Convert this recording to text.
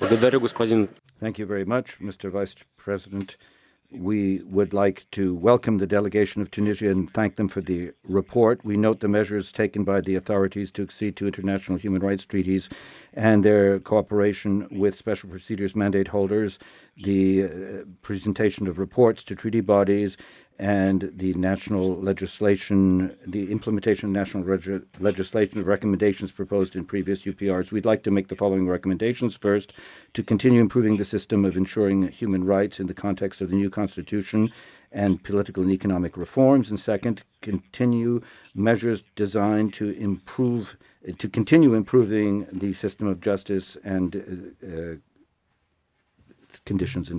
Благодарю, господин. Thank you very much, Mr. Vice President. We would like to welcome the delegation of Tunisia and thank them for the report. We note the measures taken by the authorities to accede to international human rights treaties and their cooperation with special procedures mandate holders, the presentation of reports to treaty bodies, and the national legislation, the implementation of national legislation of recommendations proposed in previous UPRs. We'd like to make the following recommendations. First, to continue improving the system of ensuring human rights in the context of the new constitution and political and economic reforms. And second, continue measures designed to continue improving the system of justice and conditions in